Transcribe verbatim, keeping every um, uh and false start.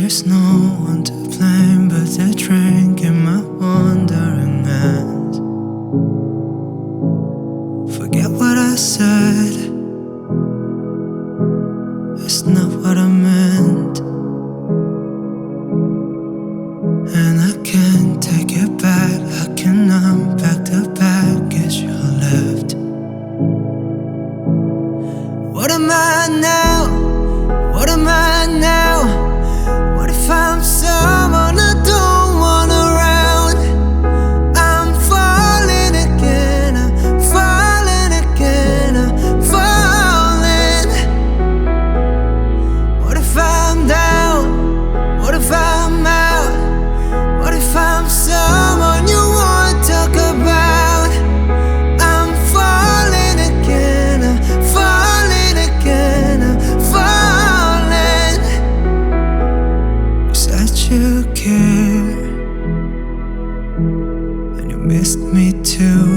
there's no one to blame but the drink in my wandering hands. Forget what I said, it's not what I meant, and I can't take it back. I can unpack the baggage you left. What am I now? What am I now? What if I'm someone I don't want around? I'm falling again, I'm falling again, I'm falling. What if I'm down? What if I'm out? What if I'm someone you won't talk about? I'm falling again, I'm falling again, I'm falling. You said you care, and you missed me too.